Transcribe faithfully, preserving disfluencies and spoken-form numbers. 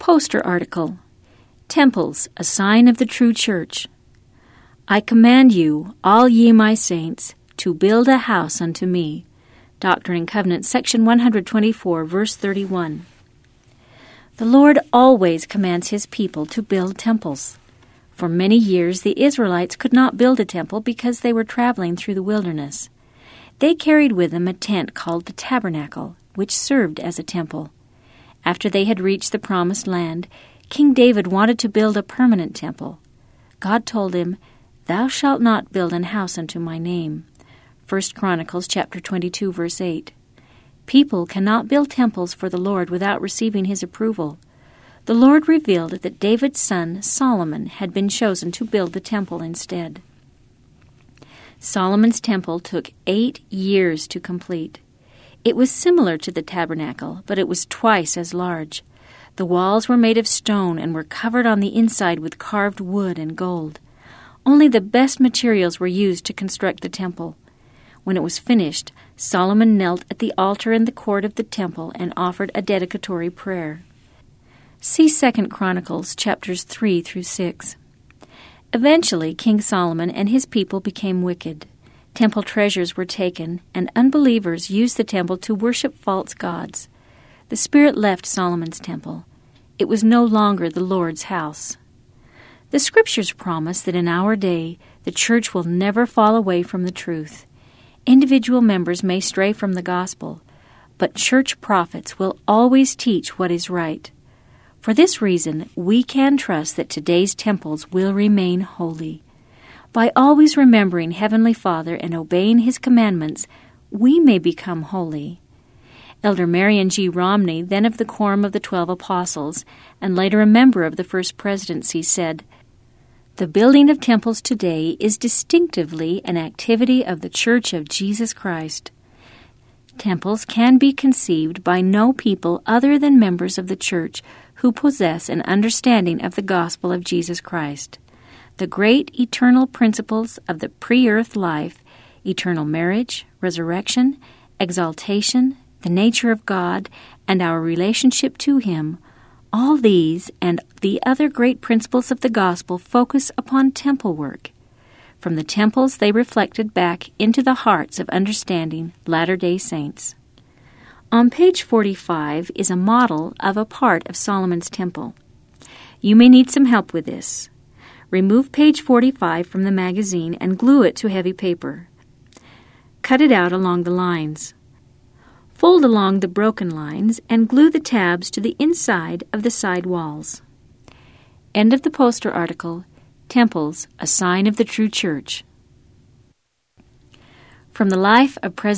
Poster article, Temples, a Sign of the True Church. I command you, all ye my saints, to build a house unto me. Doctrine and Covenants, section one twenty-four, verse thirty-one. The Lord always commands His people to build temples. For many years the Israelites could not build a temple because they were traveling through the wilderness. They carried with them a tent called the tabernacle, which served as a temple. After they had reached the promised land, King David wanted to build a permanent temple. God told him, Thou shalt not build an house unto my name. First Chronicles chapter twenty-two, verse eight. People cannot build temples for the Lord without receiving His approval. The Lord revealed that David's son Solomon had been chosen to build the temple instead. Solomon's temple took eight years to complete. It was similar to the tabernacle, but it was twice as large. The walls were made of stone and were covered on the inside with carved wood and gold. Only the best materials were used to construct the temple. When it was finished, Solomon knelt at the altar in the court of the temple and offered a dedicatory prayer. See Second Chronicles chapters three through six. Eventually, King Solomon and his people became wicked. Temple treasures were taken, and unbelievers used the temple to worship false gods. The Spirit left Solomon's temple. It was no longer the Lord's house. The Scriptures promise that in our day, the church will never fall away from the truth. Individual members may stray from the gospel, but church prophets will always teach what is right. For this reason, we can trust that today's temples will remain holy. By always remembering Heavenly Father and obeying His commandments, we may become holy. Elder Marion G. Romney, then of the Quorum of the Twelve Apostles, and later a member of the First Presidency, said, The building of temples today is distinctively an activity of the Church of Jesus Christ. Temples can be conceived by no people other than members of the Church who possess an understanding of the gospel of Jesus Christ. The great eternal principles of the pre-earth life, eternal marriage, resurrection, exaltation, the nature of God, and our relationship to Him, all these and the other great principles of the gospel focus upon temple work. From the temples they reflected back into the hearts of understanding Latter-day Saints. On page forty-five is a model of a part of Solomon's temple. You may need some help with this. Remove page forty-five from the magazine and glue it to heavy paper. Cut it out along the lines. Fold along the broken lines and glue the tabs to the inside of the side walls. End of the poster article, Temples, a Sign of the True Church. From the life of President